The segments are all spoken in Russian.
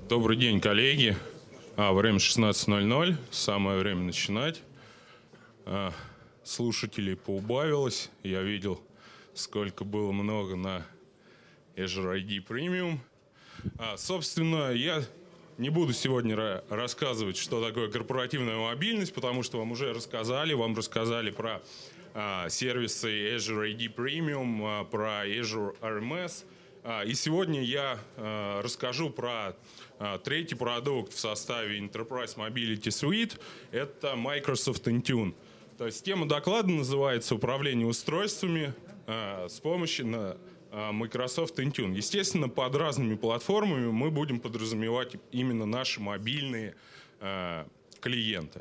Добрый день, коллеги. Время 16:00, самое время начинать. Слушателей поубавилось. Я видел, сколько было много на Azure ID Premium. Собственно, я не буду сегодня рассказывать, что такое корпоративная мобильность, потому что вам уже рассказали. Вам рассказали про сервисы Azure ID Premium, про Azure RMS. И сегодня я расскажу про третий продукт в составе Enterprise Mobility Suite. Это Microsoft Intune. То есть тема доклада называется «Управление устройствами с помощью Microsoft Intune». Естественно, под разными платформами мы будем подразумевать именно наши мобильные клиенты.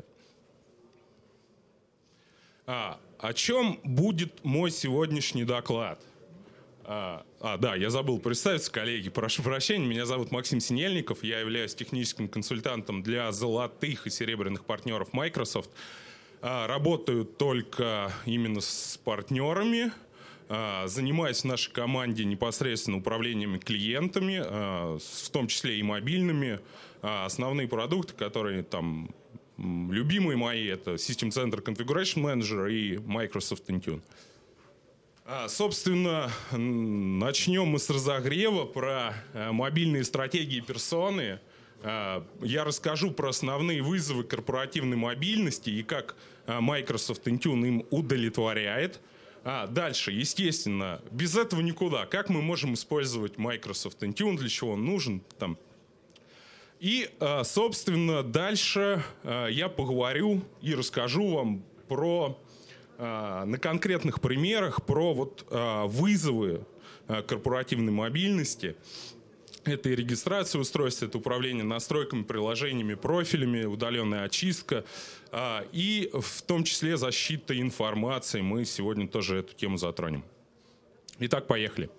О чем будет мой сегодняшний доклад? Да, я забыл представиться, коллеги, прошу прощения. Меня зовут Максим Синельников, я являюсь техническим консультантом для золотых и серебряных партнеров Microsoft. Работаю только именно с партнерами, занимаюсь в нашей команде непосредственно управлением клиентами, в том числе и мобильными. Основные продукты, которые там любимые мои, это System Center Configuration Manager и Microsoft Intune. Собственно, начнем мы с разогрева про мобильные стратегии персоны. Я расскажу про основные вызовы корпоративной мобильности и как Microsoft Intune им удовлетворяет. Дальше, естественно, без этого никуда. Как мы можем использовать Microsoft Intune, для чего он нужен там. И, собственно, дальше я поговорю и расскажу вам про на конкретных примерах про вызовы корпоративной мобильности. Это и регистрация устройств, это управление настройками, приложениями, профилями, удаленная очистка и в том числе защита информации. Мы сегодня тоже эту тему затронем. Итак, поехали.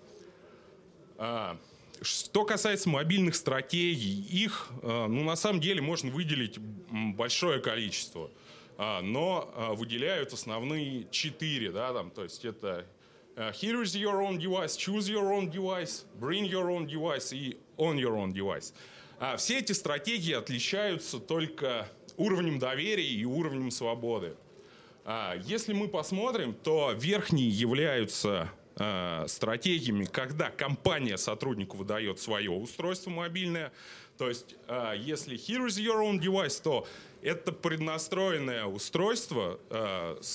Что касается мобильных стратегий, их на самом деле можно выделить большое количество. Но выделяют основные 4, да, там, то есть это here is your own device, choose your own device, bring your own device и on your own device. Все эти стратегии отличаются только уровнем доверия и уровнем свободы. Если мы посмотрим, то верхние являются стратегиями, когда компания сотруднику выдает свое устройство мобильное. То есть, если here is your own device, то это преднастроенное устройство, с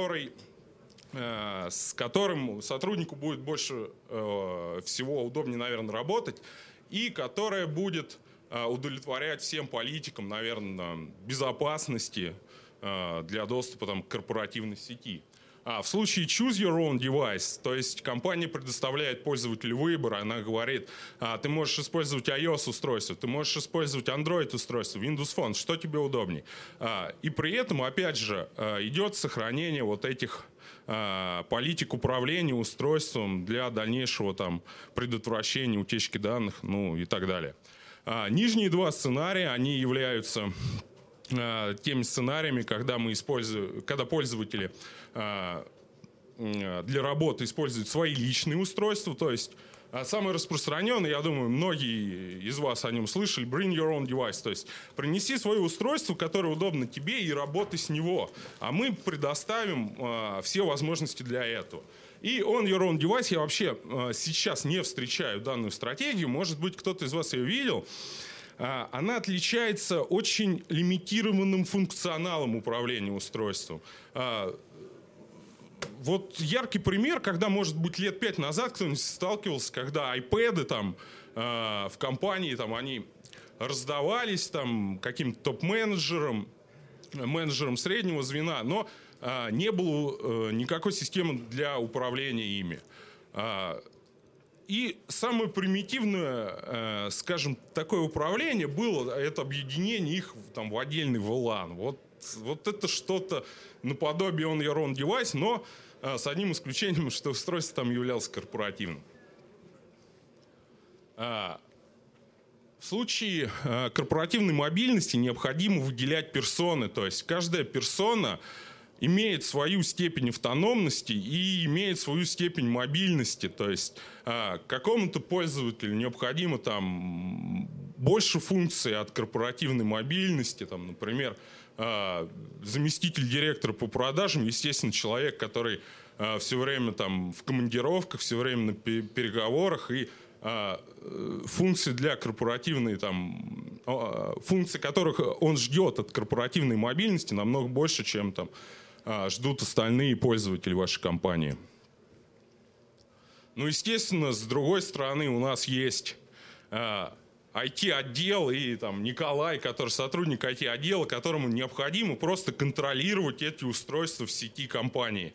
которым сотруднику будет больше всего удобнее, наверное, работать, и которое будет удовлетворять всем политикам, наверное, безопасности для доступа к корпоративной сети. В случае choose your own device, то есть компания предоставляет пользователю выбор, она говорит, ты можешь использовать iOS-устройство, ты можешь использовать Android-устройство, Windows Phone, что тебе удобней. И при этом, опять же, идет сохранение этих политик управления устройством для дальнейшего предотвращения утечки данных, и так далее. Нижние два сценария, они являются теми сценариями, когда пользователи для работы используют свои личные устройства, то есть самый распространенный, я думаю, многие из вас о нем слышали, bring your own device, то есть принеси свое устройство, которое удобно тебе, и работай с него, а мы предоставим все возможности для этого. И on your own device я вообще сейчас не встречаю данную стратегию, может быть, кто-то из вас ее видел. Она отличается очень лимитированным функционалом управления устройством. Яркий пример, когда, может быть, лет 5 назад кто-нибудь сталкивался, когда iPad'ы в компании они раздавались каким-то топ-менеджерам, менеджерам среднего звена, но не было никакой системы для управления ими. И самое примитивное, скажем, такое управление было, это объединение их в отдельный VLAN. Вот это что-то наподобие on your own device, но с одним исключением, что устройство там являлось корпоративным. В случае корпоративной мобильности необходимо выделять персоны, то есть каждая персона имеет свою степень автономности и имеет свою степень мобильности. То есть какому-то пользователю необходимо больше функций от корпоративной мобильности, там, например, заместитель директора по продажам, естественно, человек, который все время там в командировках, все время на переговорах, и функции для корпоративной, там, функции которых он ждет от корпоративной мобильности, намного больше, чем там ждут остальные пользователи вашей компании. Ну, естественно, с другой стороны, у нас есть IT-отдел и там Николай, который сотрудник IT-отдела, которому необходимо просто контролировать эти устройства в сети компании.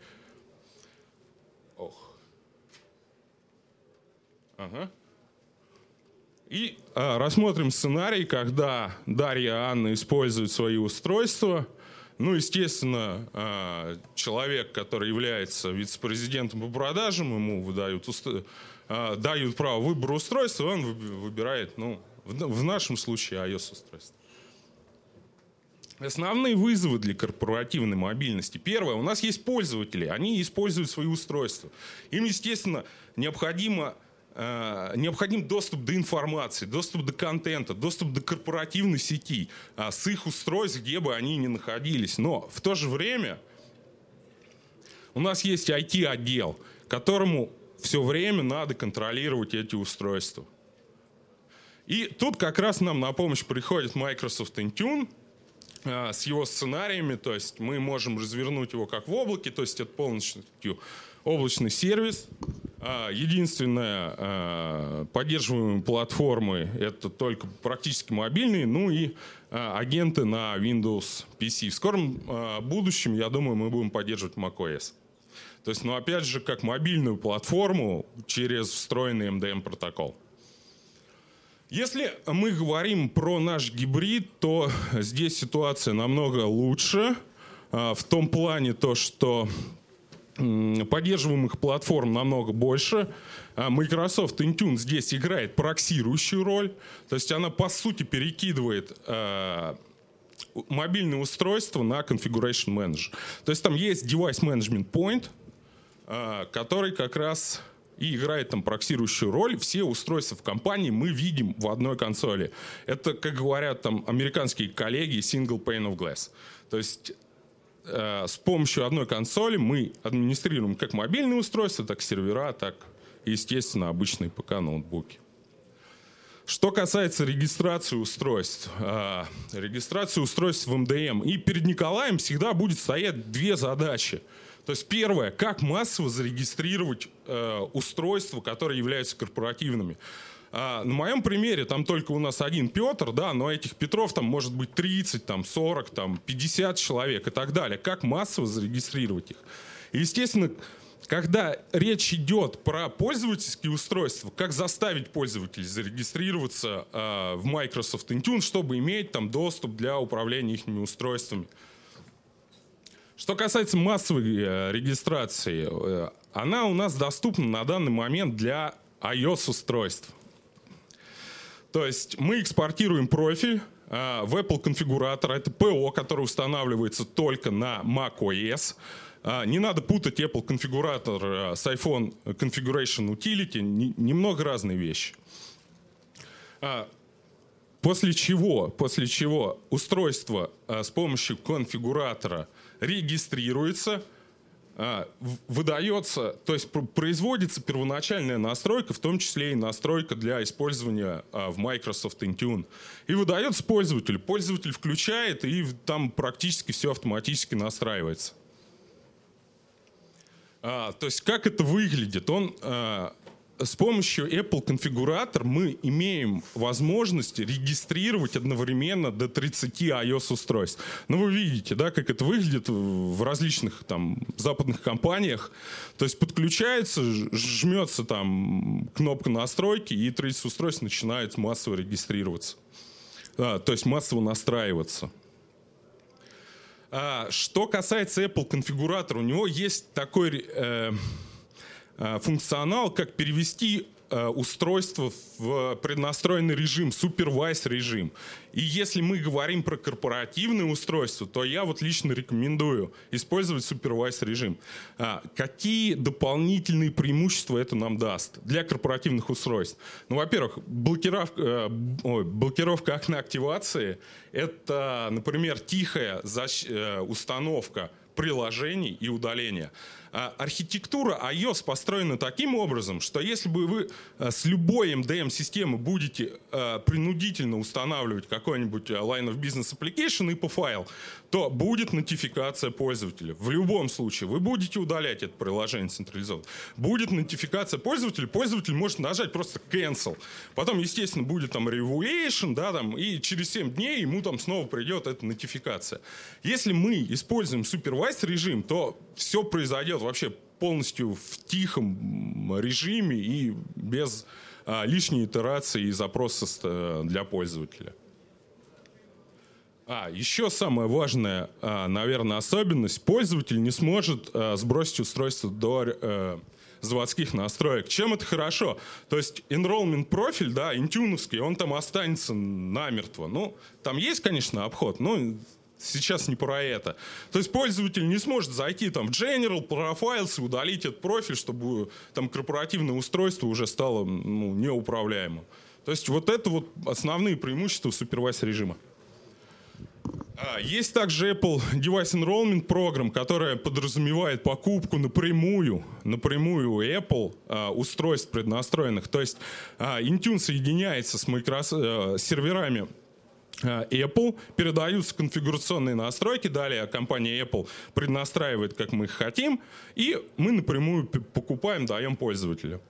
Ага. И рассмотрим сценарий, когда Дарья и Анна используют свои устройства. Ну, естественно, человек, который является вице-президентом по продажам, ему дают право выбора устройства, он выбирает, ну, в нашем случае, iOS-устройство. Основные вызовы для корпоративной мобильности. Первое, у нас есть пользователи, они используют свои устройства. Им, естественно, необходим доступ до информации, доступ до контента, доступ до корпоративной сети с их устройств, где бы они ни находились. Но в то же время у нас есть IT-отдел, которому все время надо контролировать эти устройства. И тут как раз нам на помощь приходит Microsoft Intune с его сценариями, то есть мы можем развернуть его как в облаке, то есть это полностью облачный сервис. Единственная поддерживаемые платформы — это только практически мобильные, ну и агенты на Windows PC. В скором будущем, я думаю, мы будем поддерживать macOS. То есть, ну опять же, как мобильную платформу через встроенный MDM-протокол. Если мы говорим про наш гибрид, то здесь ситуация намного лучше. В том плане, то, что поддерживаемых платформ намного больше. Microsoft Intune здесь играет проксирующую роль. То есть она, по сути, перекидывает мобильное устройство на Configuration Manager. То есть там есть Device Management Point, который как раз и играет там проксирующую роль. Все устройства в компании мы видим в одной консоли. Это, как говорят там американские коллеги, single pane of glass. То есть с помощью одной консоли мы администрируем как мобильные устройства, так и сервера, так и, естественно, обычные ПК, ноутбуки. Что касается регистрации устройств. Регистрация устройств в МДМ. И перед Николаем всегда будет стоять две задачи. То есть первое, как массово зарегистрировать устройства, которые являются корпоративными. На моем примере там только у нас один Петр, да, но этих Петров там может быть 30, там, 40, там, 50 человек и так далее. Как массово зарегистрировать их? И, естественно, когда речь идет про пользовательские устройства, как заставить пользователей зарегистрироваться в Microsoft Intune, чтобы иметь там доступ для управления их устройствами. Что касается массовой регистрации, она у нас доступна на данный момент для iOS-устройств. То есть мы экспортируем профиль в Apple конфигуратор. Это ПО, который устанавливается только на macOS. Не надо путать Apple конфигуратор с iPhone Configuration Utility. Немного разные вещи. После чего устройство с помощью конфигуратора регистрируется, выдается, то есть производится первоначальная настройка, в том числе и настройка для использования в Microsoft Intune. И выдается пользователю. Пользователь включает, и там практически все автоматически настраивается. То есть как это выглядит? С помощью Apple конфигуратор мы имеем возможность регистрировать одновременно до 30 iOS-устройств. Ну, вы видите, да, как это выглядит в различных там западных компаниях. То есть подключается, жмется там кнопка настройки, и 30 устройств начинают массово регистрироваться. То есть массово настраиваться. Что касается Apple конфигуратора, у него есть такой функционал, как перевести устройство в преднастроенный режим, supervised режим. И если мы говорим про корпоративные устройства, то я вот лично рекомендую использовать supervised режим. Какие дополнительные преимущества это нам даст для корпоративных устройств? Ну, во-первых, блокировка окна активации – это, например, тихая установка приложений и удаления. Архитектура iOS построена таким образом, что если бы вы с любой MDM-системы будете принудительно устанавливать какой-нибудь line of business application и по файл, то будет нотификация пользователя. В любом случае вы будете удалять это приложение централизованно. Будет нотификация пользователя, пользователь может нажать просто cancel. Потом, естественно, будет там revolution, да, там, и через 7 дней ему там снова придет эта нотификация. Если мы используем supervised режим, то все произойдет вообще полностью в тихом режиме и без лишней итерации и запроса для пользователя. Еще самая важная, наверное, особенность. Пользователь не сможет сбросить устройство до заводских настроек. Чем это хорошо? То есть enrollment профиль, да, интюновский, он там останется намертво. Ну, там есть, конечно, обход, но сейчас не про это. То есть пользователь не сможет зайти там в General, Profiles и удалить этот профиль, чтобы там корпоративное устройство уже стало неуправляемым. То есть вот это вот основные преимущества supervised режима. Есть также Apple Device Enrollment Program, которая подразумевает покупку напрямую Apple устройств преднастроенных. То есть Intune соединяется с серверами Apple, передаются конфигурационные настройки, далее компания Apple преднастраивает, как мы их хотим, и мы напрямую покупаем, даем пользователю.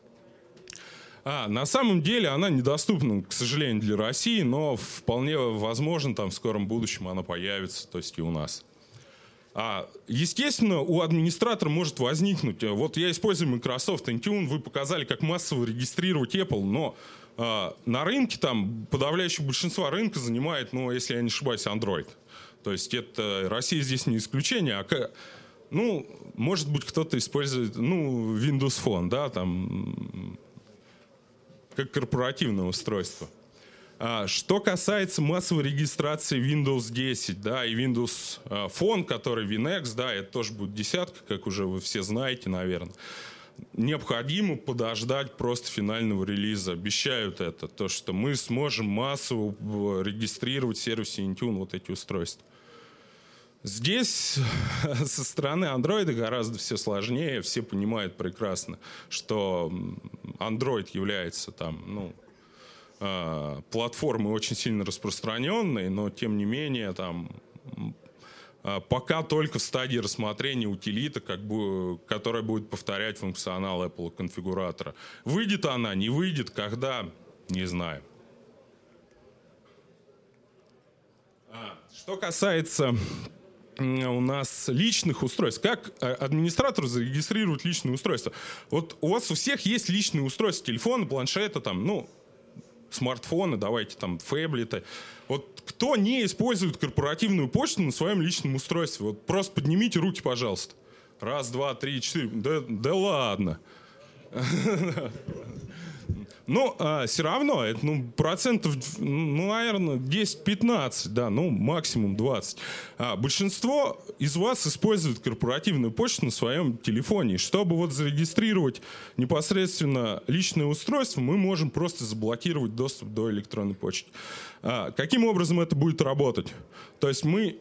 На самом деле она недоступна, к сожалению, для России, но вполне возможно, там в скором будущем она появится, то есть и у нас. Естественно, у администратора может возникнуть, вот я использую Microsoft Intune, вы показали, как массово регистрировать Apple, но на рынке там подавляющее большинство рынка занимает, если я не ошибаюсь, Android. То есть это Россия здесь не исключение, может быть, кто-то использует, Windows Phone, да, там, как корпоративное устройство. Что касается массовой регистрации Windows 10, да, и Windows Phone, который WinX, да, это тоже будет десятка, как уже вы все знаете, наверное. Необходимо подождать просто финального релиза. Обещают это, то, что мы сможем массово регистрировать в сервисе Intune вот эти устройства. Здесь со стороны Android гораздо все сложнее, все понимают прекрасно, что Android является там, платформой очень сильно распространенной, но тем не менее там пока только в стадии рассмотрения утилита, которая будет повторять функционал Apple конфигуратора. Выйдет она, не выйдет, когда, не знаю. Что касается у нас личных устройств. Как администратору зарегистрировать личные устройства? Вот у вас у всех есть личные устройства, телефоны, планшеты, там, смартфоны, давайте там, фэблеты. Вот кто не использует корпоративную почту на своем личном устройстве? Вот просто поднимите руки, пожалуйста. 1, 2, 3, 4. Да ладно. Но все равно, это процентов, наверное, 10-15, да, максимум 20. Большинство из вас используют корпоративную почту на своем телефоне. Чтобы вот зарегистрировать непосредственно личное устройство, мы можем просто заблокировать доступ до электронной почты. Каким образом это будет работать? То есть мы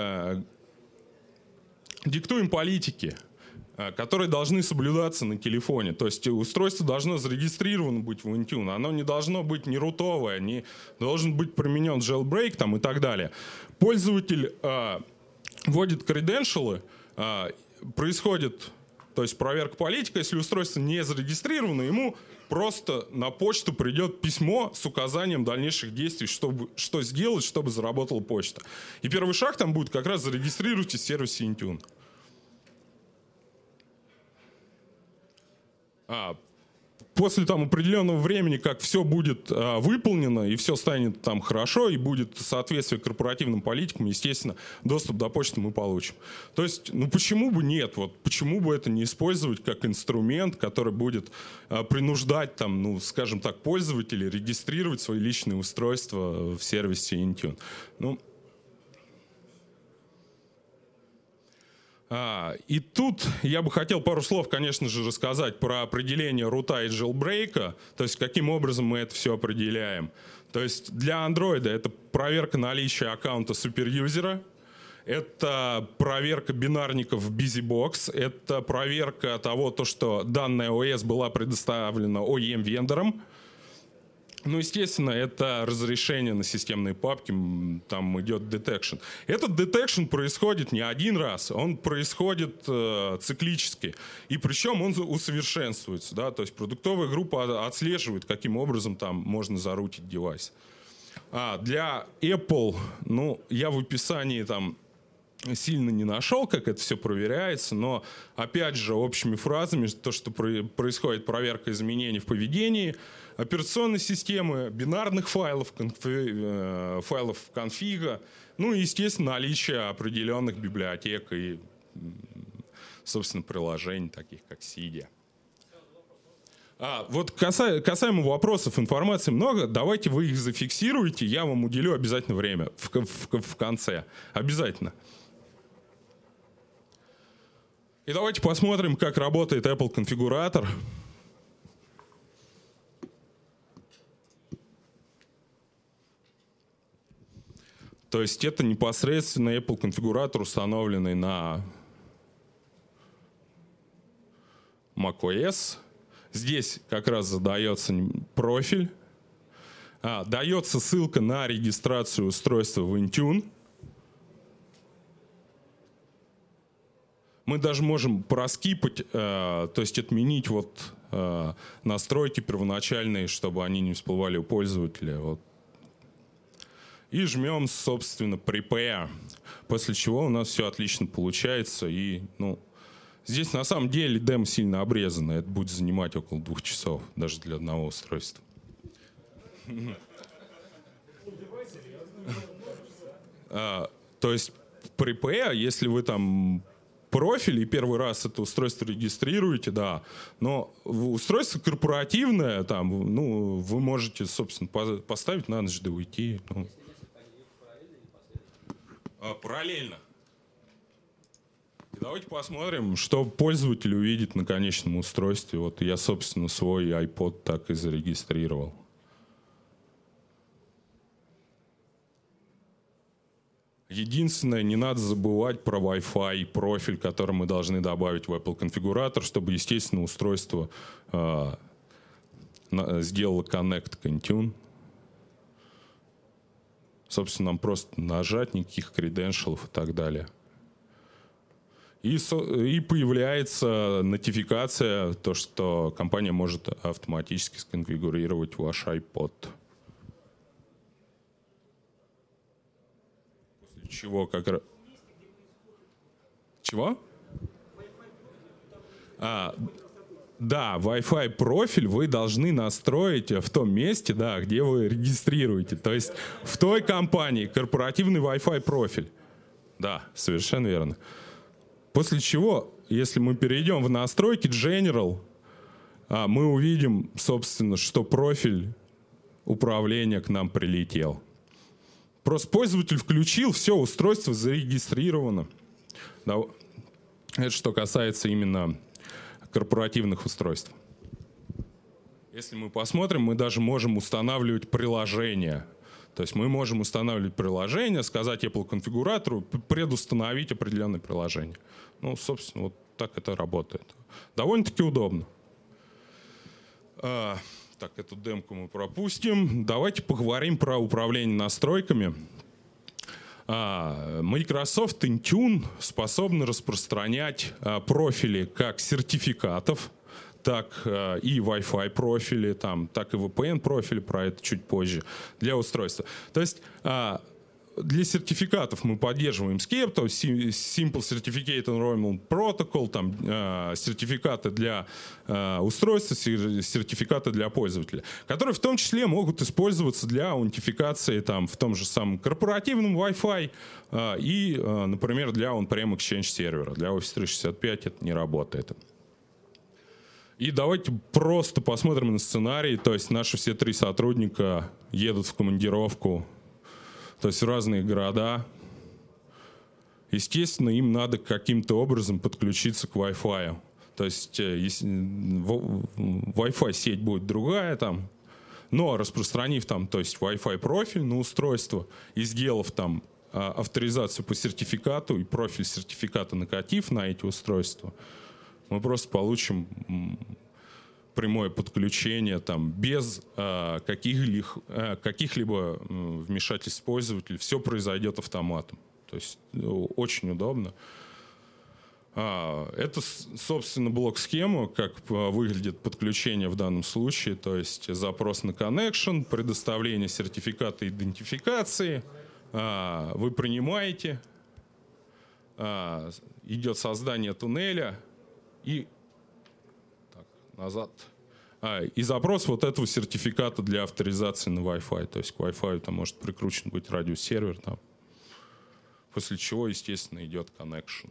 диктуем политики, которые должны соблюдаться на телефоне. То есть устройство должно зарегистрировано быть в Intune. Оно не должно быть не рутовое, не должен быть применен jailbreak там, и так далее. Пользователь вводит credentials, происходит, то есть проверка политика. Если устройство не зарегистрировано, ему просто на почту придет письмо с указанием дальнейших действий, что сделать, чтобы заработала почта. И первый шаг там будет как раз зарегистрировать в сервисе Intune. после там определенного времени, как все будет выполнено и все станет там хорошо и будет соответствие корпоративным политикам, естественно, доступ до почты мы получим. То есть, ну почему бы нет? Вот почему бы это не использовать как инструмент, который будет принуждать там, ну, скажем так, пользователей регистрировать свои личные устройства в сервисе Intune? Ну, и тут я бы хотел пару слов, конечно же, рассказать про определение рута и jailbreak, то есть каким образом мы это все определяем. То есть для Android это проверка наличия аккаунта суперюзера, это проверка бинарников в BusyBox, это проверка того, что данная ОС была предоставлена OEM-вендором. Ну, естественно, это разрешение на системные папки, там идет detection. Этот detection происходит не один раз, он происходит циклически. И причем он усовершенствуется. Да? То есть продуктовая группа отслеживает, каким образом там можно зарутить девайс. Для Apple, ну, я в описании там сильно не нашел, как это все проверяется, но, опять же, общими фразами, то, что происходит проверка изменений в поведении операционной системы, бинарных файлов, файлов конфига, ну и, естественно, наличие определенных библиотек и, собственно, приложений, таких как Cydia. Вот касаемо вопросов, информации много, давайте вы их зафиксируете, я вам уделю обязательно время в конце. Обязательно. И давайте посмотрим, как работает Apple конфигуратор. То есть это непосредственно Apple конфигуратор, установленный на macOS. Здесь как раз задается профиль. Дается ссылка на регистрацию устройства в Intune. Мы даже можем проскипать, то есть отменить вот настройки первоначальные, чтобы они не всплывали у пользователя. Вот. И жмем, собственно, Prepare, после чего у нас все отлично получается. И, ну, здесь на самом деле демо сильно обрезано, это будет занимать около 2 часов, даже для одного устройства. То есть Prepare, если вы там профиль и первый раз это устройство регистрируете, да, но устройство корпоративное, там, ну, вы можете, собственно, поставить на ночь да уйти. Ну. Параллельно. И давайте посмотрим, что пользователь увидит на конечном устройстве. Вот я, собственно, свой iPod так и зарегистрировал. Единственное, не надо забывать про Wi-Fi профиль, который мы должны добавить в Apple конфигуратор, чтобы, естественно, устройство сделало Connect к Intune. Собственно, нам просто нажать, никаких креденшалов и так далее. И появляется нотификация, то, что компания может автоматически сконфигурировать ваш iPod. После чего как раз... Чего? Да, Wi-Fi профиль вы должны настроить в том месте, да, где вы регистрируете. То есть в той компании корпоративный Wi-Fi профиль. Да, совершенно верно. После чего, если мы перейдем в настройки General, мы увидим, собственно, что профиль управления к нам прилетел. Просто пользователь включил, все, устройство зарегистрировано. Да, это что касается именно корпоративных устройств. Если мы посмотрим, мы даже можем устанавливать приложения. То есть мы можем устанавливать приложение, сказать Apple конфигуратору, предустановить определенное приложение. Ну, собственно, вот так это работает. Довольно-таки удобно. Так, эту демку мы пропустим. Давайте поговорим про управление настройками. Microsoft Intune способна распространять профили как сертификатов, так и Wi-Fi профили, так и VPN профили, про это чуть позже, для устройства. То есть для сертификатов мы поддерживаем SCEP, то есть Simple Certificate Enrollment Protocol, там, сертификаты для устройства, сертификаты для пользователя, которые в том числе могут использоваться для аутентификации там, в том же самом корпоративном Wi-Fi и, например, для on-prem Exchange сервера. Для Office 365 это не работает. И давайте просто посмотрим на сценарий. То есть наши все 3 сотрудника едут в командировку, то есть в разные города. Естественно, им надо каким-то образом подключиться к Wi-Fi. То есть Wi-Fi сеть будет другая там, но распространив там, то есть Wi-Fi профиль на устройство и сделав там авторизацию по сертификату и профиль сертификата накатив на эти устройства, мы просто получим прямое подключение там, без каких-либо вмешательств пользователя. Все произойдет автоматом. То есть очень удобно. Это, собственно, блок-схема, как выглядит подключение в данном случае. То есть запрос на connection, предоставление сертификата идентификации. Вы принимаете, идет создание туннеля и назад. И запрос вот этого сертификата для авторизации на Wi-Fi. То есть к Wi-Fi там может прикручен быть радиосервер, там, после чего, естественно, идет connection.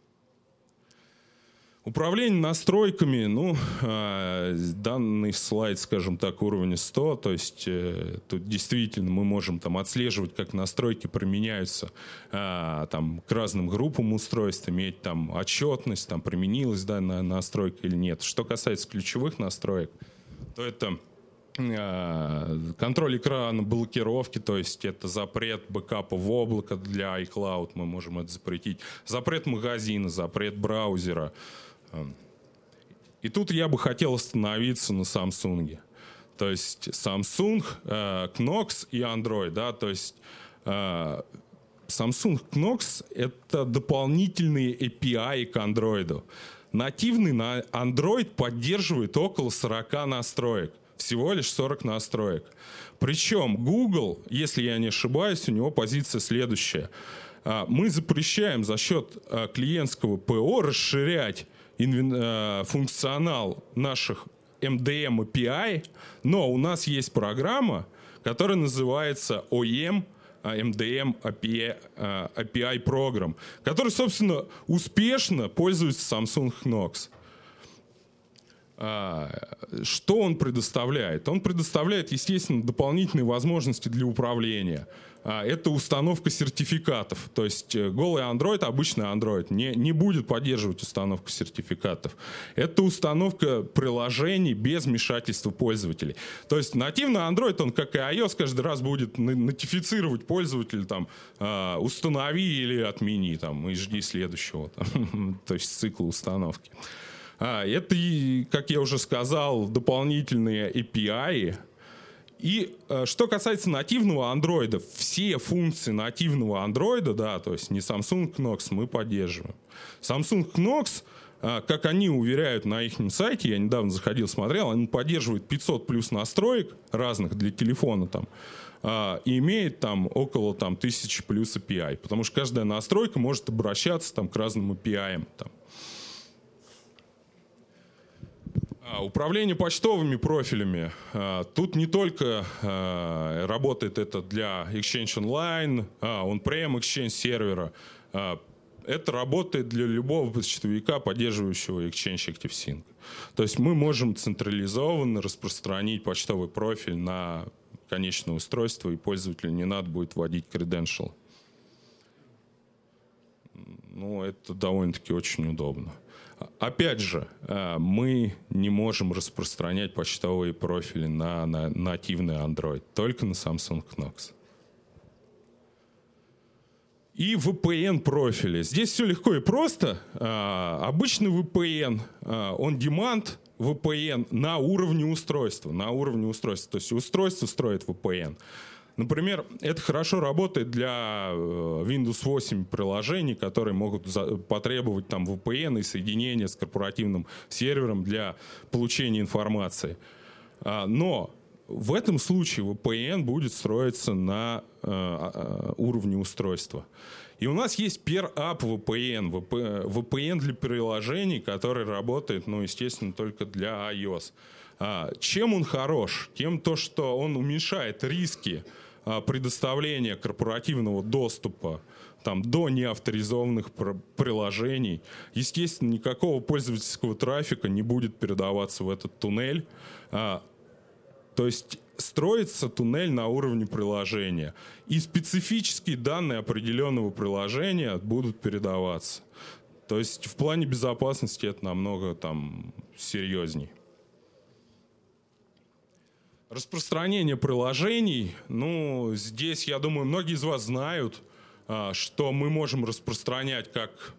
Управление настройками, данный слайд, скажем так, уровня 100, то есть тут действительно мы можем там отслеживать, как настройки применяются там, к разным группам устройств, иметь там отчетность, там применилась данная настройка или нет. Что касается ключевых настроек, то это контроль экрана, блокировки, то есть это запрет бэкапа в облако для iCloud, мы можем это запретить, запрет магазина, запрет браузера. И тут я бы хотел остановиться на Samsung. То есть Samsung, Knox и Android. Да? То есть Samsung Knox — это дополнительные API к Android. Нативный на Android поддерживает около 40 настроек. Всего лишь 40 настроек. Причем Google, если я не ошибаюсь, у него позиция следующая. Мы запрещаем за счет клиентского ПО расширять функционал наших MDM API, но у нас есть программа, которая называется OEM MDM API Program, который, собственно, успешно пользуется Samsung Knox. Что он предоставляет? Он предоставляет, естественно, дополнительные возможности для управления. Это установка сертификатов. То есть голый Android, обычный Android, не будет поддерживать установку сертификатов. Это установка приложений без вмешательства пользователей. То есть нативный Android, он, как и iOS, каждый раз будет нотифицировать пользователя, там, установи или отмени, там, и жди следующего. Там, то есть цикл установки. Это, как я уже сказал, дополнительные API. И что касается нативного Android, все функции нативного Android, да, то есть не Samsung Knox, мы поддерживаем. Samsung Knox, как они уверяют на их сайте, я недавно заходил, смотрел, он поддерживает 500 плюс настроек разных для телефона там, и имеет там около там, 1000 плюс API, потому что каждая настройка может обращаться там, к разным API. Там. Управление почтовыми профилями. Тут не только работает это для Exchange Online, on-prem Exchange сервера. Это работает для любого почтовика, поддерживающего Exchange ActiveSync. То есть мы можем централизованно распространить почтовый профиль на конечное устройство, и пользователю не надо будет вводить credential. Ну, это довольно-таки очень удобно. Опять же, мы не можем распространять почтовые профили на нативный Android, только на Samsung Knox. И VPN-профили. Здесь все легко и просто. Обычный VPN, on-demand VPN на уровне устройства. То есть устройство строит VPN. Например, это хорошо работает для Windows 8 приложений, которые могут потребовать там VPN и соединение с корпоративным сервером для получения информации. Но в этом случае VPN будет строиться на уровне устройства. И у нас есть PairApp VPN, VPN для приложений, который работает, ну, естественно, только для iOS. Чем он хорош? Тем, что он уменьшает риски предоставления корпоративного доступа там, до неавторизованных приложений. Естественно, никакого пользовательского трафика не будет передаваться в этот туннель. То есть строится туннель на уровне приложения. И специфические данные определенного приложения будут передаваться. То есть в плане безопасности это намного там серьезней. Распространение приложений. Ну, здесь, я думаю, многие из вас знают, что мы можем распространять как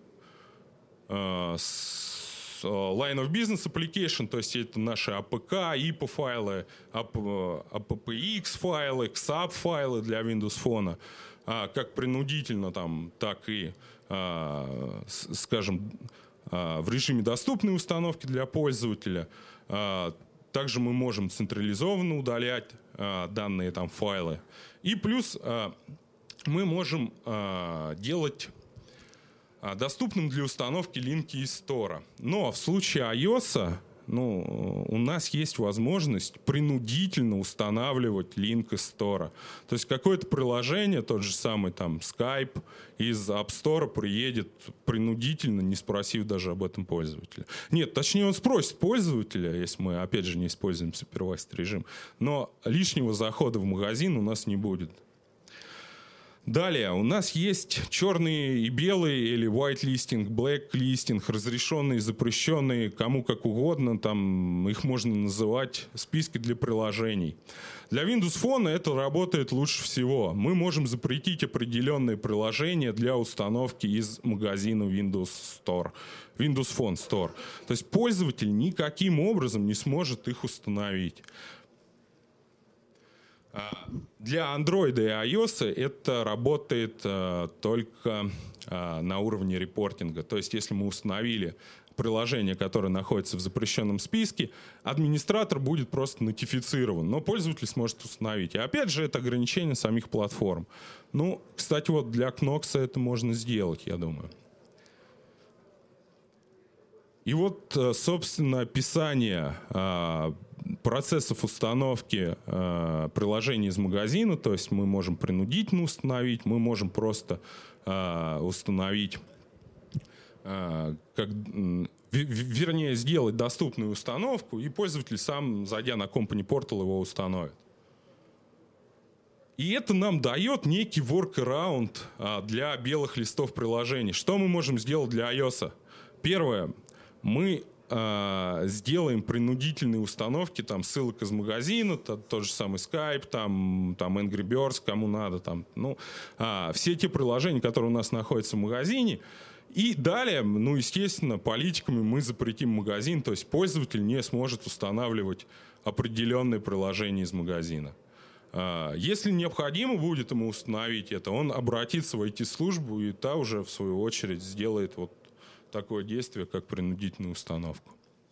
line of business application, то есть это наши APK, IPA файлы, APPX файлы, XAP файлы для Windows Phone, как принудительно, там, так и, скажем, в режиме доступной установки для пользователя. Также мы можем централизованно удалять данные там файлы. И плюс мы можем делать доступным для установки линки из стора. Но в случае iOS, ну, у нас есть возможность принудительно устанавливать линк из стора. То есть какое-то приложение, тот же самый там Skype, из App Store приедет принудительно, не спросив даже об этом пользователя. Нет, точнее он спросит пользователя, если мы опять же не используем супервайзд режим, но лишнего захода в магазин у нас не будет. Далее, у нас есть черные и белые, или white listing, black listing, разрешенные, запрещенные, кому как угодно, там их можно называть списки для приложений. Для Windows Phone это работает лучше всего. Мы можем запретить определенные приложения для установки из магазина Windows Store, Windows Phone Store. То есть пользователь никаким образом не сможет их установить. Для Android и iOS это работает только на уровне репортинга. То есть если мы установили приложение, которое находится в запрещенном списке, администратор будет просто нотифицирован, но пользователь сможет установить. И опять же, это ограничение самих платформ. Ну, кстати, вот для Knox это можно сделать, я думаю. И вот, собственно, описание процессов установки приложений из магазина, то есть мы можем принудительно установить, мы можем просто установить, вернее, сделать доступную установку, и пользователь сам, зайдя на Company Portal, его установит. И это нам дает некий workaround для белых листов приложений. Что мы можем сделать для iOS? Первое. Мы сделаем принудительные установки там, ссылок из магазина, тот же самый Skype, там Angry Birds, кому надо. Там, ну, все те приложения, которые у нас находятся в магазине. И далее, ну, естественно, политиками мы запретим магазин, то есть пользователь не сможет устанавливать определенные приложения из магазина. Если необходимо будет ему установить это, он обратится в IT-службу, и та уже, в свою очередь, сделает вот такое действие, как принудительную установку.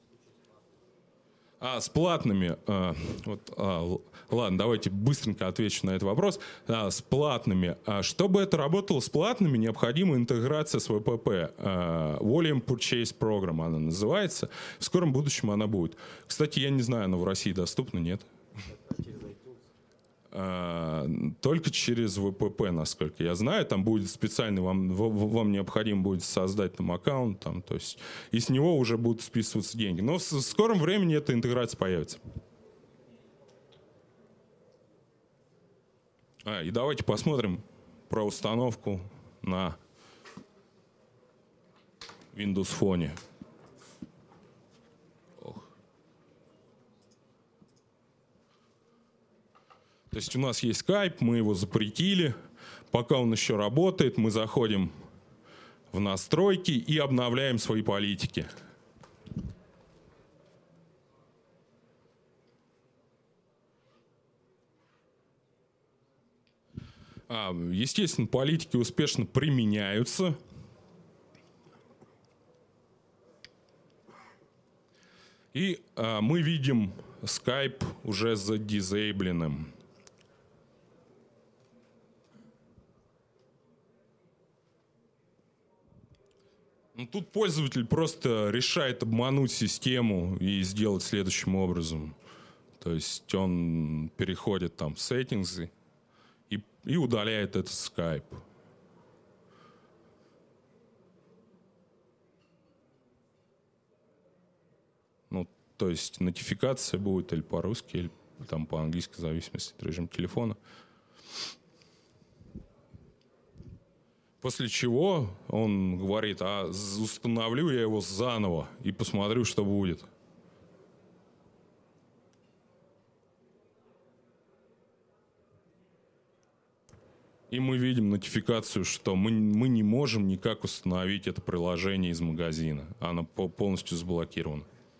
С платными, ладно, давайте быстренько отвечу на этот вопрос. С платными. Чтобы это работало с платными, необходима интеграция с ВПП. Volume Purchase Program она называется. В скором будущем она будет. Кстати, я не знаю, она в России доступна, нет? Только через ВПП, насколько я знаю. Там будет специальный, вам необходимо будет создать там аккаунт, там, то есть, и с него уже будут списываться деньги. Но в скором времени эта интеграция появится. И давайте посмотрим про установку на Windows Phone. То есть у нас есть Skype, мы его запретили. Пока он еще работает, мы заходим в настройки и обновляем свои политики. Естественно, политики успешно применяются. И мы видим Skype уже задизейбленным. Ну, тут пользователь просто решает обмануть систему и сделать следующим образом. То есть он переходит там в settings и удаляет этот Skype. Ну, то есть нотификация будет или по-русски, или там по-английски, в зависимости от режима телефона. После чего он говорит, установлю я его заново и посмотрю, что будет. И мы видим нотификацию, что мы не можем никак установить это приложение из магазина. Оно полностью заблокировано.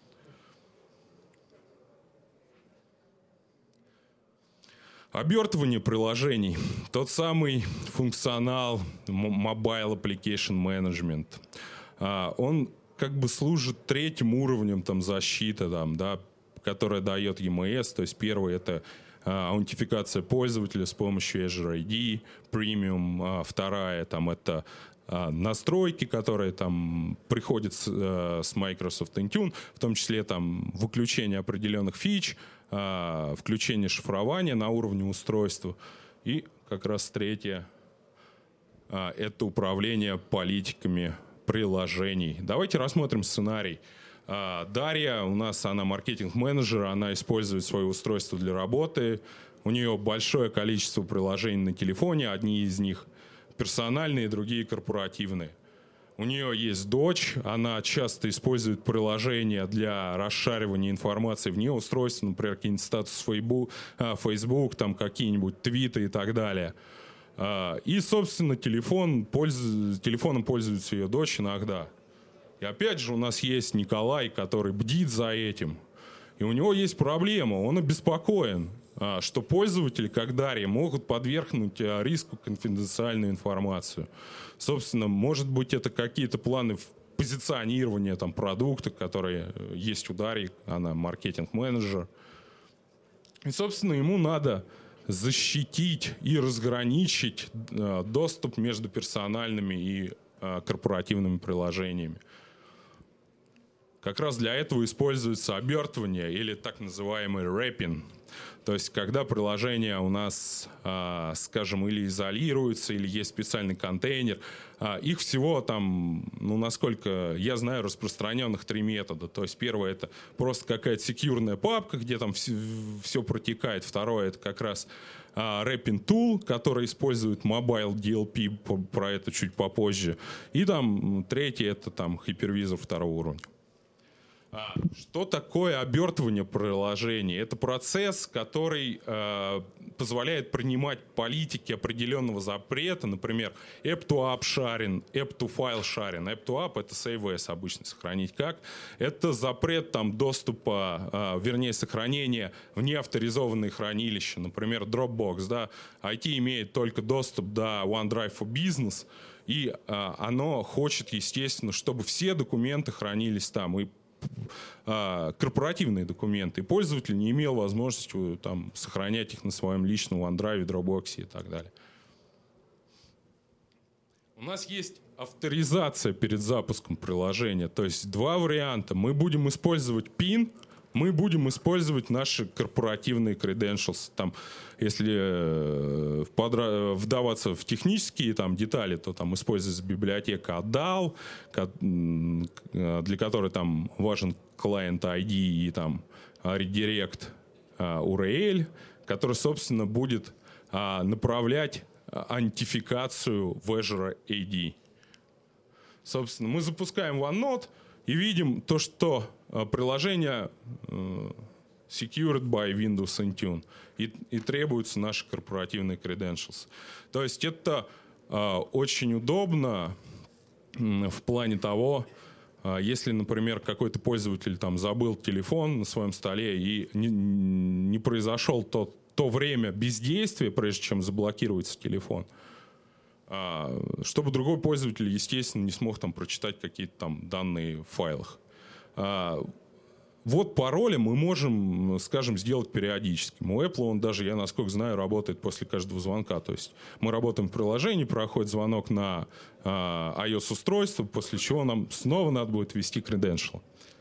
Обертывание приложений. Тот самый функционал Mobile Application Management. Он как бы служит третьим уровнем там, защиты, там, да, которая дает EMS. То есть первый — это аутентификация пользователя с помощью Azure ID Premium. Вторая там, это настройки, которые там приходят с Microsoft Intune, в том числе там выключение определенных фич, включение шифрования на уровне устройства. И как раз третье — это управление политиками приложений. Давайте рассмотрим сценарий. Дарья у нас, она маркетинг-менеджер, она использует свое устройство для работы. У нее большое количество приложений на телефоне, одни из них персональные, другие корпоративные. У нее есть дочь, она часто использует приложения для расшаривания информации вне устройства, например, какие-нибудь статус Facebook, там какие-нибудь твиты и так далее. И, собственно, телефоном пользуется ее дочь иногда. И опять же у нас есть Николай, который бдит за этим. И у него есть проблема, он обеспокоен, что пользователи, как Дарья, могут подвергнуть риску конфиденциальную информацию. Собственно, может быть, это какие-то планы позиционирования там, продукта, которые есть у Дарьи, она маркетинг-менеджер. И, собственно, ему надо защитить и разграничить доступ между персональными и корпоративными приложениями. Как раз для этого используется обертывание или так называемый wrapping. То есть, когда приложение у нас, скажем, или изолируется, или есть специальный контейнер, их всего там, ну, насколько я знаю, распространенных 3 метода. То есть, первое — это просто какая-то секьюрная папка, где там все протекает. Второе — это как раз wrapping tool, который использует Mobile DLP, про это чуть попозже. И там третье — это там hypervisor второго уровня. Что такое обертывание приложений? Это процесс, который позволяет принимать политики определенного запрета, например, app-to-app sharing, app-to-file sharing. App-to-app — это save as, обычно сохранить как. Это запрет там, доступа, вернее, сохранения в неавторизованные хранилища, например, Dropbox. Да? IT имеет только доступ до OneDrive for Business, и оно хочет, естественно, чтобы все документы хранились там, и корпоративные документы, и пользователь не имел возможности там, сохранять их на своем личном OneDrive, Dropbox и так далее. У нас есть авторизация перед запуском приложения, то есть 2 варианта. Мы будем использовать PIN, мы будем использовать наши корпоративные credentials. Там, если вдаваться в технические там, детали, то там используется библиотека ADAL, для которой там важен client ID и там redirect URL, который, собственно, будет направлять аутентификацию в Azure AD. Собственно, мы запускаем OneNote и видим то, что приложение secured by Windows Intune и требуются наши корпоративные credentials. То есть это очень удобно в плане того, если, например, какой-то пользователь там забыл телефон на своем столе и не произошел то время бездействия, прежде чем заблокируется телефон, чтобы другой пользователь, естественно, не смог там прочитать какие-то там данные в файлах. Вот пароли мы можем, скажем, сделать периодически. У Apple он даже, я насколько знаю, работает после каждого звонка. То есть мы работаем в приложении, проходит звонок на iOS-устройство, после чего нам снова надо будет ввести credential.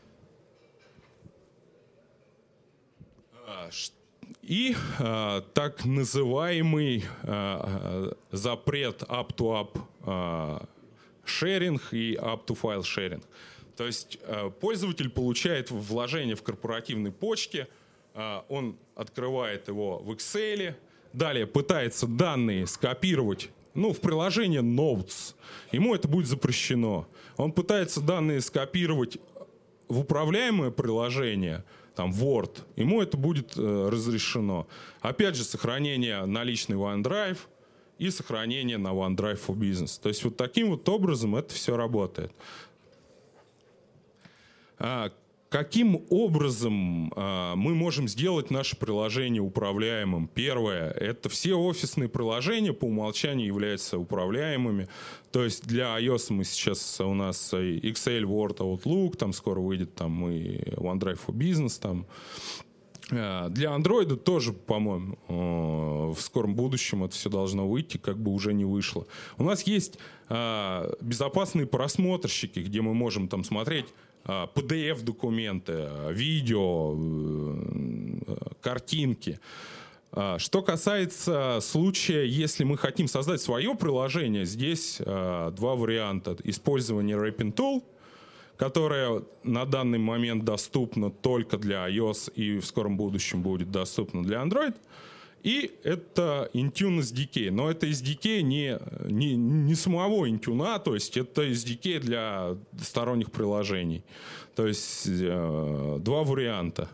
И так называемый запрет up-to-app шеринг и up-to-file шеринг. То есть пользователь получает вложение в корпоративной почте, он открывает его в Excel, далее пытается данные скопировать, в приложение Notes. Ему это будет запрещено. Он пытается данные скопировать в управляемое приложение, там Word, ему это будет разрешено. Опять же, сохранение на личный OneDrive и сохранение на OneDrive for Business. То есть вот таким вот образом это все работает. Каким образом мы можем сделать наше приложение управляемым? Первое, это все офисные приложения по умолчанию являются управляемыми. То есть для iOS у нас Excel, Word, Outlook, там скоро выйдет там и OneDrive for Business. Там. Для Android тоже, по-моему, в скором будущем это все должно выйти, как бы уже не вышло. У нас есть безопасные просмотрщики, где мы можем там смотреть PDF-документы, видео, картинки. Что касается случая, если мы хотим создать свое приложение, здесь два варианта. Использование Wrapping Tool, которое на данный момент доступно только для iOS и в скором будущем будет доступно для Android. И это Intune SDK. Но это SDK не самого Intune, то есть это SDK для сторонних приложений. То есть два варианта.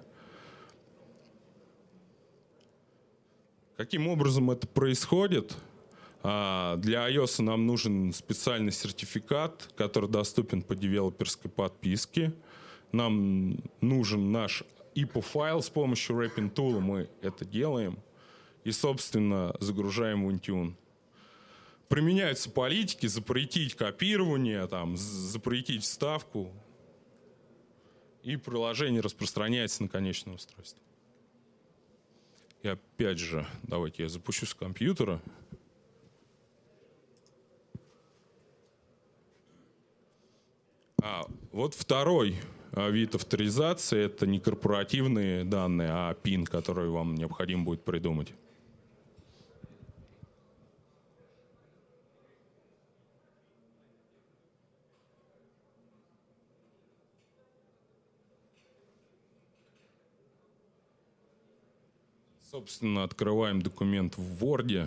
Каким образом это происходит? Для iOS нам нужен специальный сертификат, который доступен по девелоперской подписке. Нам нужен наш IPO-файл с помощью Wrapping Tool, мы это делаем. И, собственно, загружаем в Intune. Применяются политики, запретить копирование, там, запретить вставку. И приложение распространяется на конечное устройство. И опять же, давайте я запущу с компьютера. Вот второй вид авторизации — это не корпоративные данные, а PIN, который вам необходимо будет придумать. Собственно, открываем документ в Word.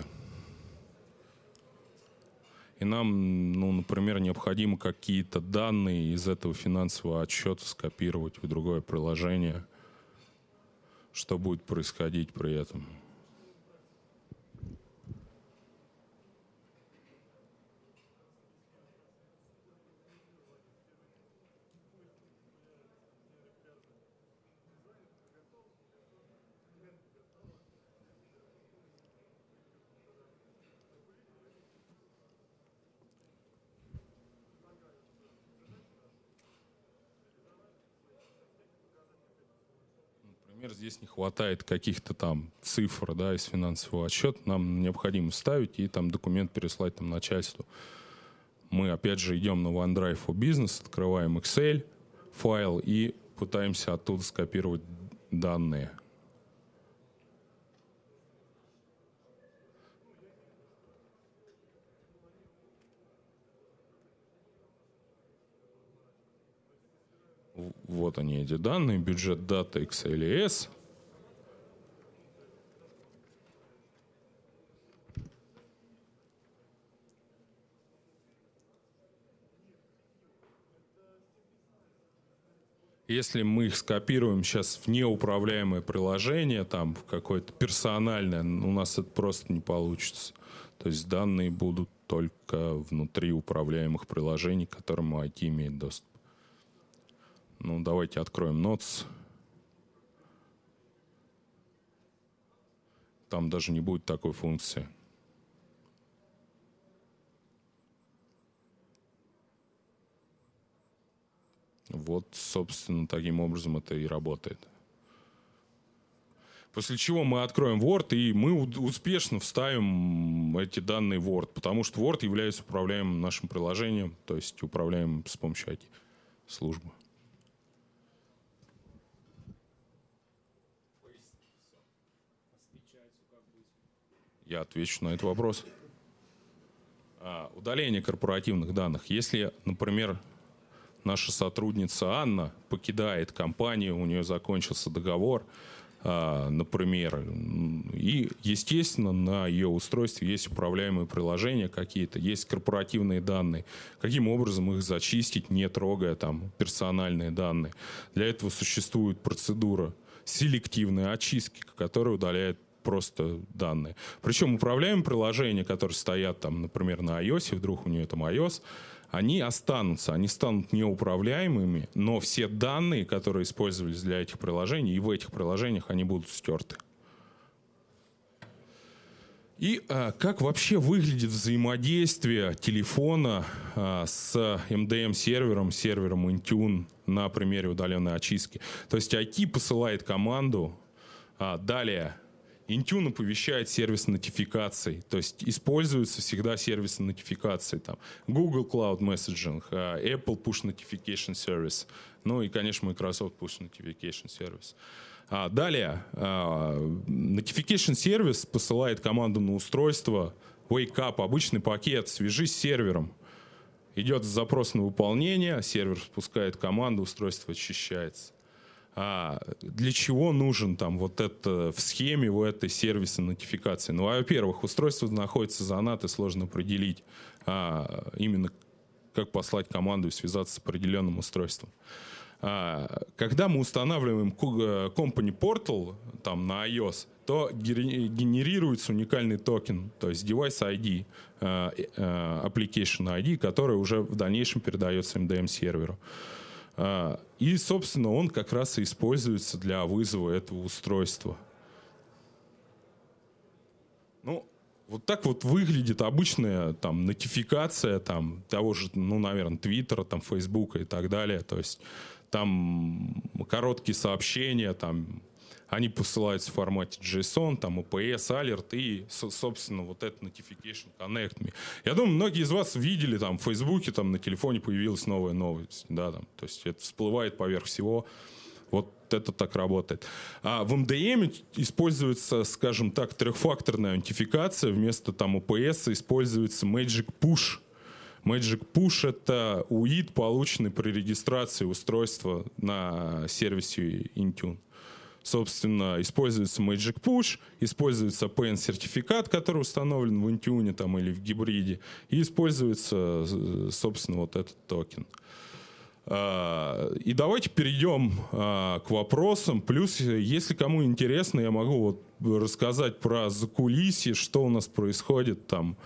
И нам, например, необходимо какие-то данные из этого финансового отчета скопировать в другое приложение. Что будет происходить при этом? Например, здесь не хватает каких-то там цифр, да, из финансового отчета, нам необходимо вставить и там документ переслать там начальству. Мы опять же идем на OneDrive for Business, открываем Excel файл и пытаемся оттуда скопировать данные. Вот они, эти данные, бюджет, дата, XLS. Если мы их скопируем сейчас в неуправляемое приложение, там в какое-то персональное, у нас это просто не получится. То есть данные будут только внутри управляемых приложений, к которым IT имеет доступ. Давайте откроем Notes. Там даже не будет такой функции. Вот Вот, собственно, таким образом это и работает. После чего мы откроем Word, и мы успешно вставим эти данные в Word, потому что Word является управляемым нашим приложением, то есть управляемым с помощью IT-службы. Я отвечу на этот вопрос. Удаление корпоративных данных. Если, например, наша сотрудница Анна покидает компанию, у нее закончился договор, например, и, естественно, на ее устройстве есть управляемые приложения какие-то, есть корпоративные данные. Каким образом их зачистить, не трогая там персональные данные? Для этого существует процедура селективной очистки, которая удаляет просто данные. Причем управляемые приложения, которые стоят там, например, на iOS, вдруг у нее там iOS, они останутся, они станут неуправляемыми, но все данные, которые использовались для этих приложений, и в этих приложениях они будут стерты. И как вообще выглядит взаимодействие телефона с MDM-сервером, сервером Intune на примере удаленной очистки? То есть IT посылает команду, далее Intune оповещает сервис нотификаций, то есть используется всегда сервис нотификаций, там, Google Cloud Messaging, Apple Push Notification Service, ну и, конечно, Microsoft Push Notification Service. Далее, Notification Service посылает команду на устройство wake up, обычный пакет, свяжись с сервером. Идет запрос на выполнение, сервер спускает команду, устройство очищается. Для чего нужен там вот это в схеме у этой сервиса нотификации? Ну, во-первых, устройство находится за NAT, и сложно определить именно как послать команду и связаться с определенным устройством. Когда мы устанавливаем Company Portal там, на iOS, то генерируется уникальный токен, то есть Device ID, Application ID, который уже в дальнейшем передается MDM-серверу. И, собственно, он как раз и используется для вызова этого устройства. Ну, вот так вот выглядит обычная там нотификация там, того же, ну, наверное, Твиттера, там, Фейсбука и так далее. То есть там короткие сообщения, там, они посылаются в формате JSON, там, OPS, alert и, собственно, вот этот Notification Connect Me. Я думаю, многие из вас видели, там, в Фейсбуке, там, на телефоне появилась новая новость, да, там, то есть это всплывает поверх всего. Вот это так работает. А в MDM используется, скажем так, трехфакторная аутентификация. Вместо там OPS используется Magic Push. Magic Push — это UID, полученный при регистрации устройства на сервисе Intune. Собственно, используется Magic Push, используется PN-сертификат, который установлен в Intune там, или в гибриде, и используется, собственно, вот этот токен. И давайте перейдем к вопросам. Плюс, если кому интересно, я могу вот рассказать про закулисье, что у нас происходит там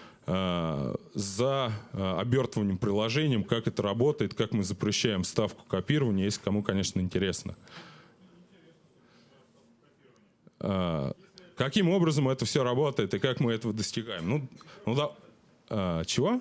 за обертыванием приложением, как это работает, как мы запрещаем вставку копирования, если кому, конечно, интересно. Каким образом это все работает и как мы этого достигаем? Чего?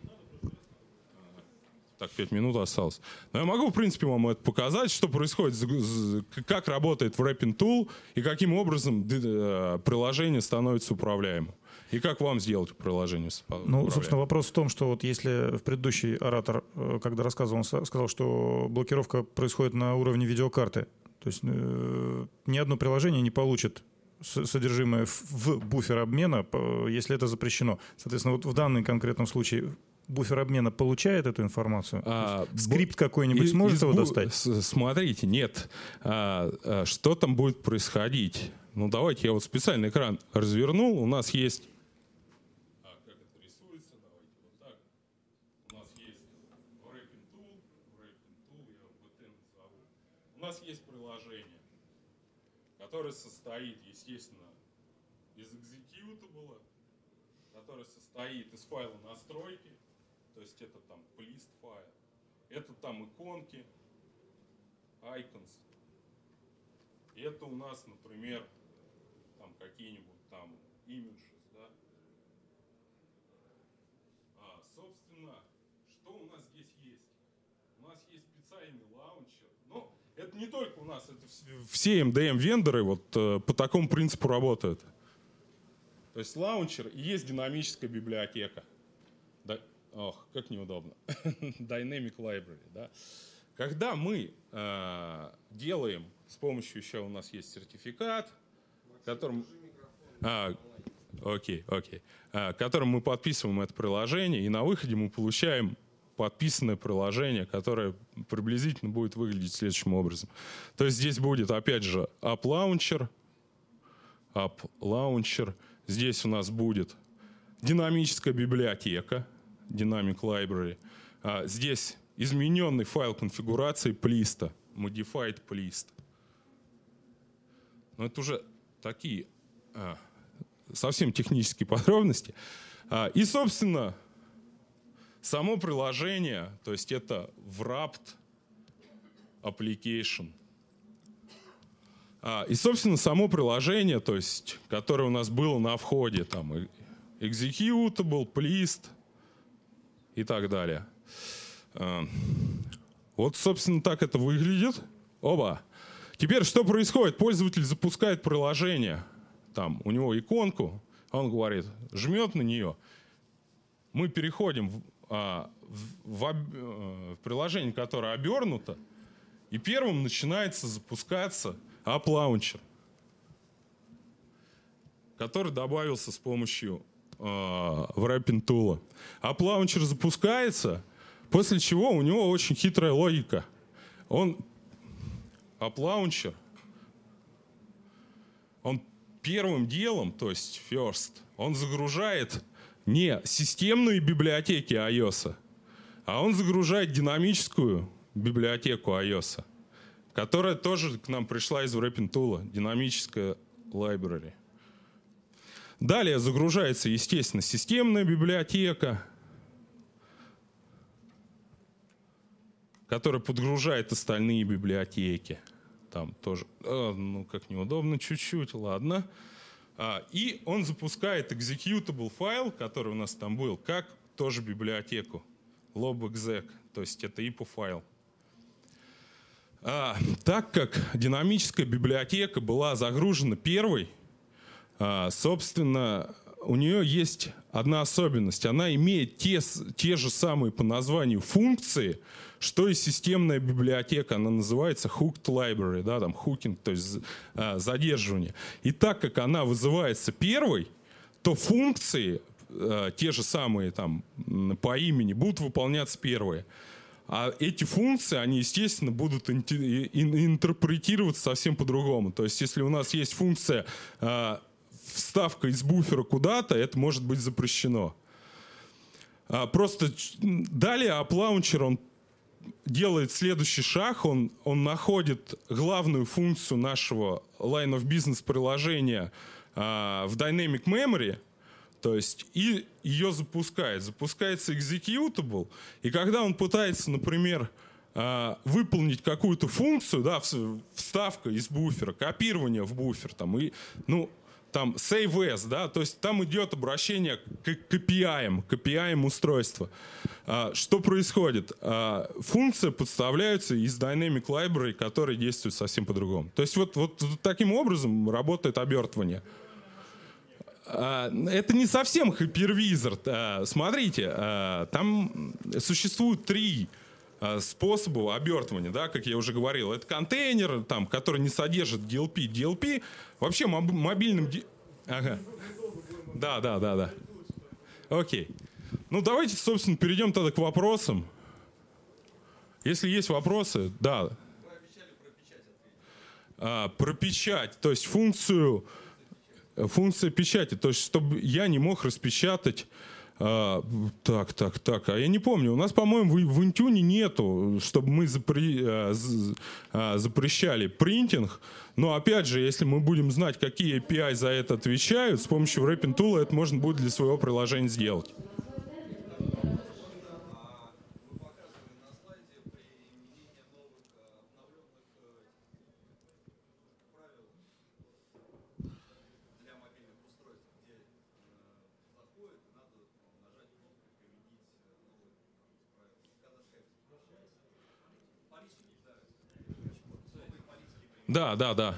Так, 5 минут осталось. Но я могу, в принципе, вам это показать, что происходит, как работает wrapping tool и каким образом приложение становится управляемым. И как вам сделать приложение управляемым? Ну, собственно, вопрос в том, что вот если в предыдущий оратор, когда рассказывал, он сказал, что блокировка происходит на уровне видеокарты, то есть ни одно приложение не получит содержимое в буфер обмена, если это запрещено. Соответственно, вот в данном конкретном случае буфер обмена получает эту информацию? Скрипт какой-нибудь сможет его достать? Смотрите, нет. Что там будет происходить? Ну, давайте я вот специальный экран развернул. У нас есть... Как это рисуется? Давайте вот так. У нас есть wrapping tool, я VT назову. У нас есть приложение, которое состоит, естественно, из executable, которое состоит из файла настройки. То есть это там list файл, это там иконки, icons. Это у нас, например, там какие-нибудь там images, да. Собственно, что у нас здесь есть? У нас есть специальный лаунчер. Ну, это не только у нас, это все MDM-вендоры вот по такому принципу работают. То есть лаунчер и есть динамическая библиотека. Да, ох, как неудобно. Dynamic Library, да. Когда мы делаем, с помощью еще у нас есть сертификат, которым... Окей. Которым мы подписываем это приложение, и на выходе мы получаем подписанное приложение, которое приблизительно будет выглядеть следующим образом. То есть здесь будет, опять же, App Launcher. Здесь у нас будет динамическая библиотека, Dynamic Library. Здесь измененный файл конфигурации плиста, Modified Plist. Но это уже такие совсем технические подробности. И, собственно, само приложение, то есть это wrapped application. И, собственно, само приложение, то есть, которое у нас было на входе, там, executable, plist и так далее. Вот, собственно, так это выглядит. Оба. Теперь что происходит? Пользователь запускает приложение. Там у него иконку, он говорит, жмет на нее. Мы переходим в приложение, которое обернуто, и первым начинается запускаться App Launcher, который добавился с помощью wrapping tool. App Launcher запускается, после чего у него очень хитрая логика. App Launcher, он первым делом, то есть first, он загружает не системные библиотеки iOS, а он загружает динамическую библиотеку iOS, которая тоже к нам пришла из wrapping tool, динамическая library. Далее загружается, естественно, системная библиотека, которая подгружает остальные библиотеки. Там тоже, ну, как неудобно чуть-чуть, ладно. И он запускает executable файл, который у нас там был, как тоже библиотеку. lobexec, то есть это IPO файл. Так как динамическая библиотека была загружена первой, собственно, у нее есть одна особенность. Она имеет те же самые по названию функции, что и системная библиотека. Она называется hooked library, да, там hooking, то есть задерживание. И так как она вызывается первой, то функции, те же самые там по имени, будут выполняться первые. А эти функции, они, естественно, будут интерпретироваться совсем по-другому. То есть, если у нас есть функция вставка из буфера куда-то, это может быть запрещено. Просто далее App Launcher, он делает следующий шаг, он находит главную функцию нашего line of business приложения в Dynamic Memory, то есть и ее запускает. Запускается executable, и когда он пытается, например, выполнить какую-то функцию, да, вставка из буфера, копирование в буфер, там, и, ну, там save as, да, то есть там идет обращение к KPI устройства. Что происходит? Функции подставляются из Dynamic Library, которые действуют совсем по-другому. То есть вот таким образом работает обертывание. Это не совсем hypervisor. Смотрите, там существует 3 способа обертывания, да, как я уже говорил. Это контейнер, там, который не содержит DLP. DLP вообще мобильным... Ага. Да. Окей. Ну, давайте, собственно, перейдем тогда к вопросам. Если есть вопросы, да. Вы обещали про печать ответить. Про печать, то есть функция печати, то есть чтобы я не мог распечатать. А я не помню. У нас, по-моему, в Intune нету, чтобы мы запрещали принтинг. Но, опять же, если мы будем знать, какие API за это отвечают, с помощью wrapping tool это можно будет для своего приложения сделать. Да.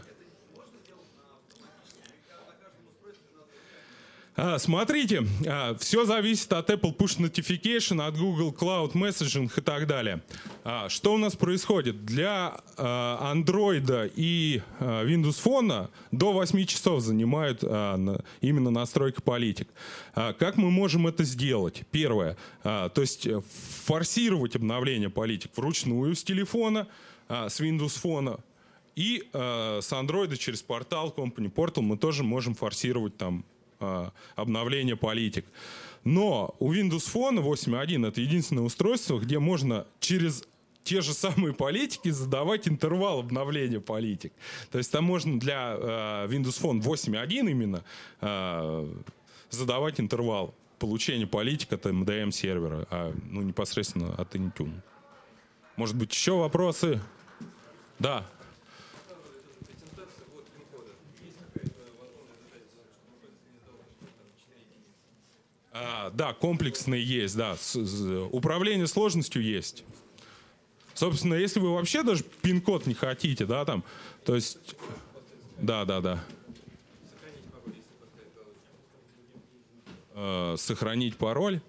Смотрите, все зависит от Apple Push Notification, от Google Cloud Messaging и так далее. Что у нас происходит? Для Android и Windows Phone до 8 часов занимают именно настройка политик. Как мы можем это сделать? Первое, то есть форсировать обновление политик вручную с телефона, с Windows Phone. И с Android через портал Company Portal мы тоже можем форсировать там обновление политик. Но у Windows Phone 8.1 это единственное устройство, где можно через те же самые политики задавать интервал обновления политик. То есть там можно для Windows Phone 8.1 именно задавать интервал получения политик от MDM сервера, непосредственно от Intune. Может быть, еще вопросы? Да. Да, комплексный есть, да. Управление сложностью есть. Собственно, если вы вообще даже пин-код не хотите, да, там, то есть... Да. Сохранить пароль.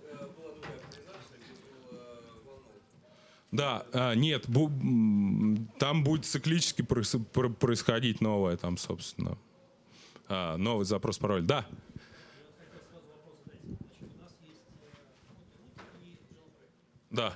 Да, нет, там будет циклически происходить новое, там, собственно, новый запрос пароля. Да. Да.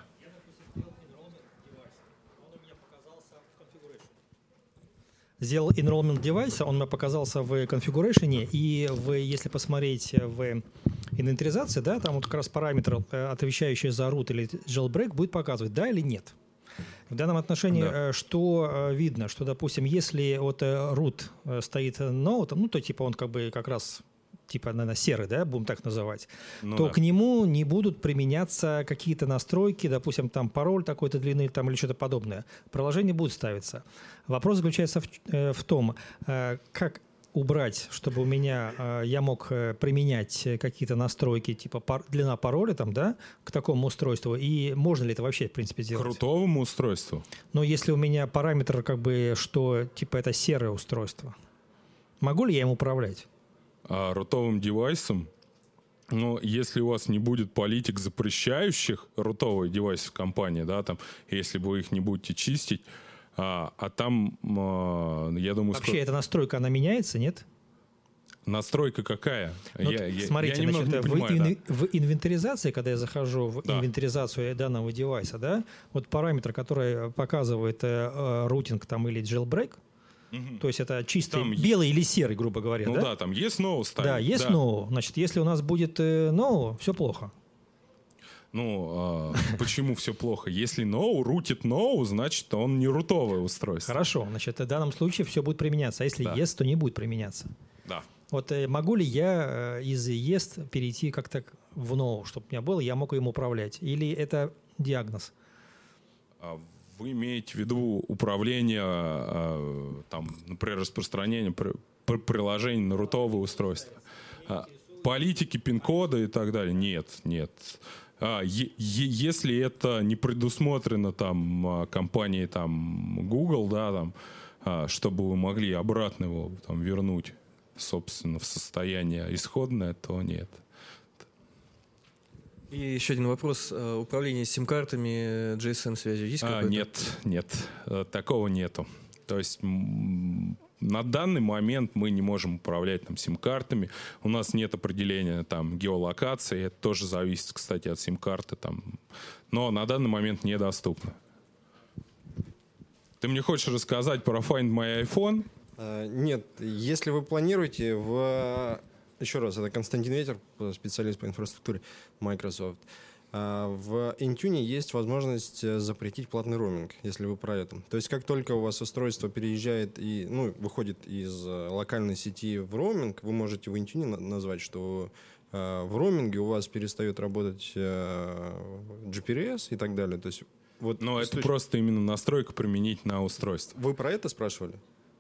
Сделал enrollment девайса, он мне показался в конфигурейшене, и если посмотреть в инвентаризации, да, там вот как раз параметр, отвечающий за root или jailbreak, будет показывать, да или нет. В данном отношении что видно, что, допустим, если вот root стоит no, то типа он как раз типа, наверное, серый, да, будем так называть, то к нему не будут применяться какие-то настройки, допустим, там пароль такой-то длинный там, или что-то подобное. Приложение будет ставиться. Вопрос заключается в том, как убрать, чтобы у меня я мог применять какие-то настройки типа длина пароля там, да, к такому устройству, и можно ли это вообще, в принципе, сделать? К рутовому устройству? Но если у меня параметр, что типа это серое устройство, могу ли я им управлять? Рутовым девайсом, но если у вас не будет политик, запрещающих рутовые девайсы в компании, да, там, если вы их не будете чистить, там, я думаю... Вообще эта настройка, она меняется, нет? Настройка какая? Смотрите, я немного не понимаю, в инвентаризации, когда я захожу в инвентаризацию данного девайса, да, вот параметр, который показывает рутинг там, или jailbreak, то есть это чистый там белый или серый, грубо говоря. Ну да, там есть no ставить. Да, есть no. Значит, если у нас будет no, все плохо. Почему все плохо? Если no, рутит no, значит, он не рутовое устройство. Хорошо, значит, в данном случае все будет применяться. А если yes, то не будет применяться. Да. Вот могу ли я из yes перейти как-то в no, чтобы у меня было, я мог им управлять? Или это диагноз? Вы имеете в виду управление, там, например, распространение приложений на рутовые устройства? Политики, пин-кода и так далее? Нет. Если это не предусмотрено там, компанией там, Google, да, там, чтобы вы могли обратно его там, вернуть, собственно, в состояние исходное, то нет. И еще один вопрос. Управление сим-картами, GSM-связью есть какое-то? Нет. Такого нету. То есть на данный момент мы не можем управлять там сим-картами. У нас нет определения там геолокации. Это тоже зависит, кстати, от сим-карты. Там. Но на данный момент недоступно. Ты мне хочешь рассказать про Find My iPhone? Нет. Если вы планируете Еще раз, это Константин Ветер, специалист по инфраструктуре Microsoft. В Intune есть возможность запретить платный роуминг, если вы про это. То есть как только у вас устройство переезжает и выходит из локальной сети в роуминг, вы можете в Intune назвать, что в роуминге у вас перестает работать GPRS и так далее. То есть, но это просто именно настройка применить на устройство. Вы про это спрашивали?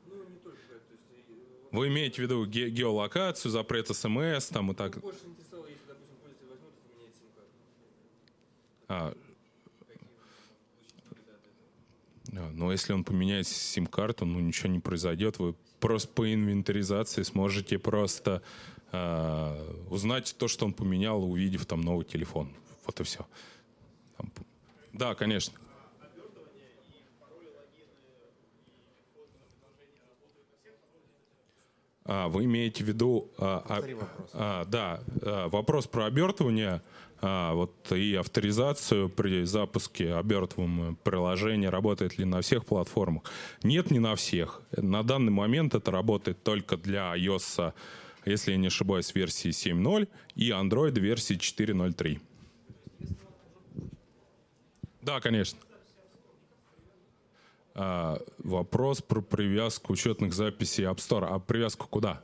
Вы имеете в виду геолокацию, запрет СМС там и так? Больше интересовало, если, допустим, пользователь возьмет и поменяет сим-карту. Но если он поменяет сим-карту, ну ничего не произойдет. Вы просто по инвентаризации сможете просто узнать то, что он поменял, увидев там новый телефон. Вот и все. Да, конечно. Вы имеете в виду... да, вопрос про обертывание вот, и авторизацию при запуске обертываемого приложения работает ли на всех платформах? Нет, не на всех. На данный момент это работает только для iOS, если я не ошибаюсь, версии 7.0 и Android версии 4.0.3. Да, конечно. Вопрос про привязку учетных записей App Store. А привязку куда?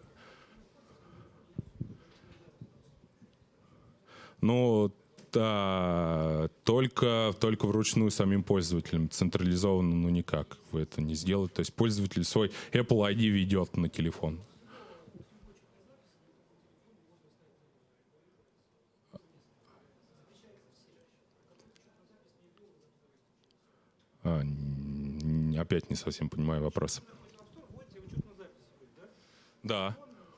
Ну, только вручную самим пользователям. Централизованно, ну никак вы это не сделаете. То есть пользователь свой Apple ID ведет на телефон. Опять не совсем понимаю вопрос. Да.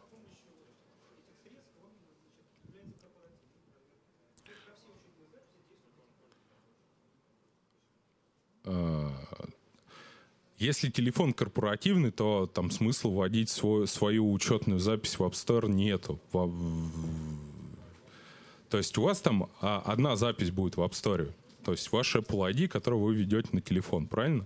Если телефон корпоративный, то там смысла вводить свою учетную запись в App Store нету. То есть у вас там одна запись будет в App Store. То есть ваш Apple ID, который вы ведете на телефон, правильно?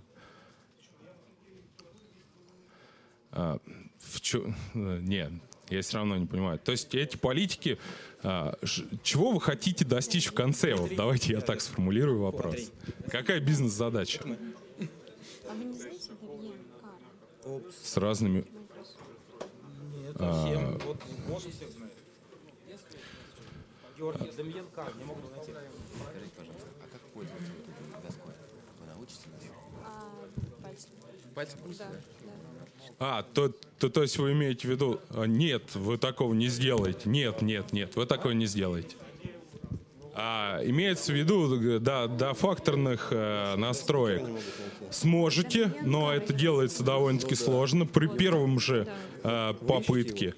Нет, я все равно не понимаю. То есть эти политики, чего вы хотите достичь в конце? Вот давайте я так сформулирую вопрос. Какая бизнес-задача? А вы не знаете Демьен Кара? С разными... Нет, всем. Вот можно всех знает. Георгий, Демьен Кар, не могу найти. Скажите, пожалуйста, а как пользоваться этой доской? Вы научитесь? Пальцем. Пальцем будете? Да. То есть вы имеете в виду, нет, вы такого не сделаете. Нет, вы такого не сделаете. Имеется в виду до факторных настроек. Сможете, но это делается довольно-таки сложно. При первом же попытке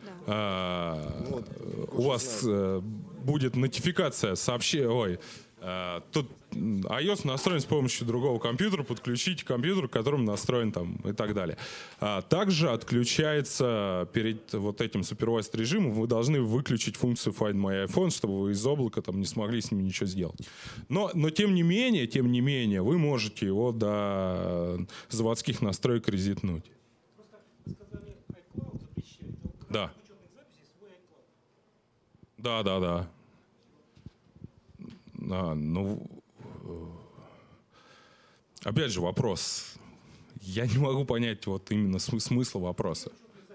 у вас будет нотификация тут iOS настроен с помощью другого компьютера, подключите компьютер, к которому настроен там и так далее. Также отключается перед вот этим супервайзд режимом, вы должны выключить функцию Find My iPhone, чтобы вы из облака там не смогли с ним ничего сделать. Но тем не менее, вы можете его до заводских настроек резетнуть. Да. Да. Опять же вопрос. Я не могу понять вот именно смысл вопроса.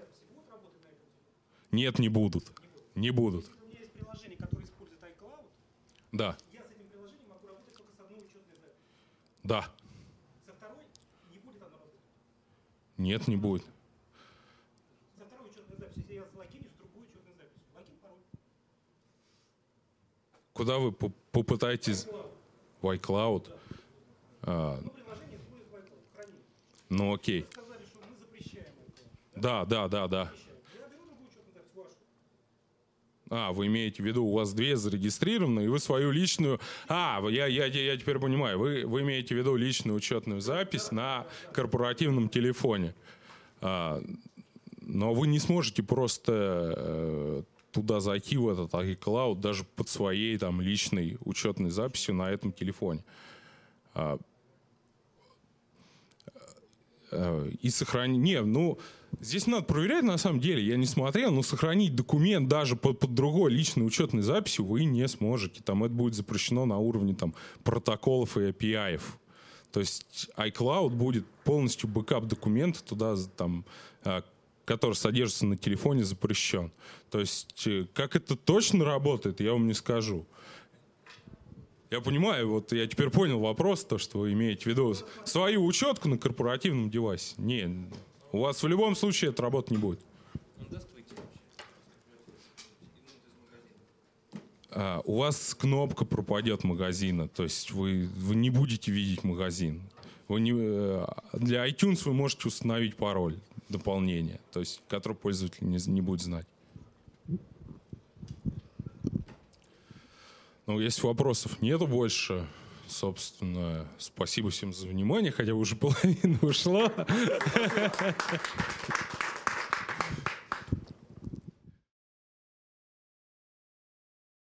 Нет, не будут. Не будут. У меня есть приложение, которое использует iCloud. Да. Я с этим приложением могу работать только с одной учетной записью. Да. Со второй не будет она работать. Нет, не будет. Со второй учетной записью, если я залогинюсь с другой учетной записью. Логин, пароль. Куда вы попытаетесь в iCloud? Приложение использует iCloud, хранит. Ну окей. Вы сказали, что мы запрещаем iCloud. Да. Я беру другую учетную запись, вашу. Вы имеете в виду, у вас две зарегистрированы, и вы свою личную... Я теперь понимаю. Вы имеете в виду личную учетную запись на корпоративном телефоне. Но вы не сможете просто туда зайти, в этот iCloud, даже под своей там личной учетной записью на этом телефоне. И сохранить... Здесь надо проверять, на самом деле, я не смотрел, но сохранить документ даже под другой личной учетной записью вы не сможете. Там это будет запрещено на уровне там, протоколов и API. То есть iCloud будет полностью бэкап документа туда, там, который содержится на телефоне, запрещен. То есть как это точно работает, я вам не скажу. Я понимаю, вот я теперь понял вопрос, то, что вы имеете в виду свою учетку на корпоративном девайсе. Не, у вас в любом случае это работать не будет. У вас кнопка пропадет магазина, то есть вы не будете видеть магазин. для iTunes вы можете установить пароль дополнение, то есть, который пользователь не будет знать. Ну, если вопросов нету больше, собственно, спасибо всем за внимание, хотя уже половина ушла.